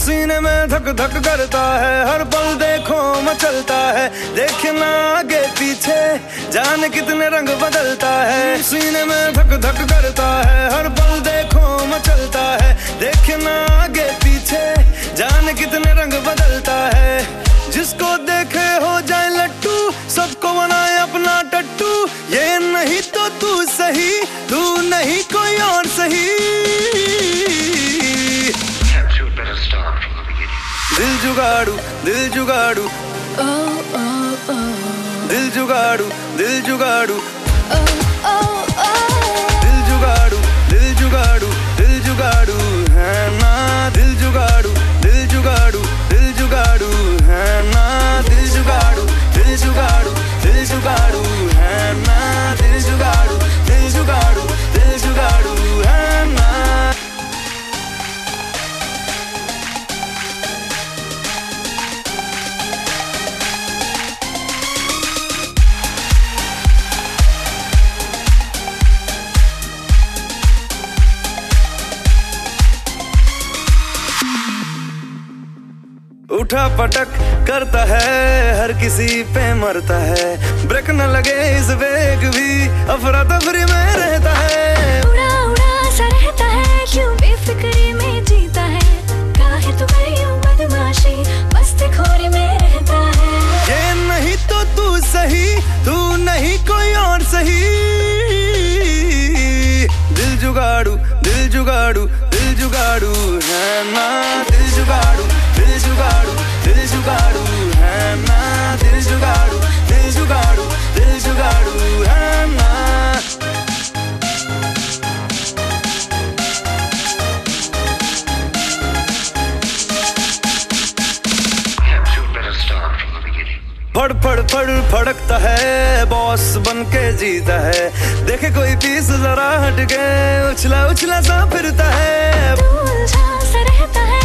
सीने में धक धक करता है, हर पल देखो मचलता है। देखना आगे पीछे जाने कितने रंग बदलता है। सीने में धक धक करता है, हर पल देखो मचलता है। देखना आगे पीछे जाने कितने रंग बदलता है। जिसको देखे हो जाए लट्टू, सबको बनाए अपना टट्टू। ये नहीं तो तू सही, तू नहीं कोई और सही। दिल जुगाड़ू, दिल जुगाड़ू, दिल जुगाड़ू, दिल जुगाड़ू, दिल जुगाड़ू, दिल जुगाड़ू, दिल जुगाड़ू है ना। दिल जुगाड़ू, दिल जुगाड़ू, दिल जुगाड़ू है ना। दिल जुगाड़ू, दिल जुगाड़ू, दिल जुगाड़ू है ना। दिल जुगाड़ू, दिल जुगाड़ू, दिल जुगाड़ू है ना। उठा पटक करता है, हर किसी पे मरता है। ब्रेक न लगे इस वेग भी, अफरा तफरी में रहता है। उड़ा उड़ा सा रहता है, क्यों बेफिक्री में जीता है। काहे तू यूं बदमाशी, मस्ती खोरी में रहता है। ये नहीं तो तू सही, तू नहीं कोई और सही। दिल जुगाड़ू, दिल जुगाड़ू, दिल जुगाड़ू है ना। दिल जुगाड़ू, दिल जुगाड़ू, दिल जुगाड़ू है ना। दिल जुगाड़ू, दिल जुगाड़ू, दिल जुगाड़ू है ना। फड़ फड़ फड़ फड़कता है, बॉस बन के जीता है। देखे कोई पीस जरा हट के, उछला उछला सा फिरता है। तू उलझा सा रहता है,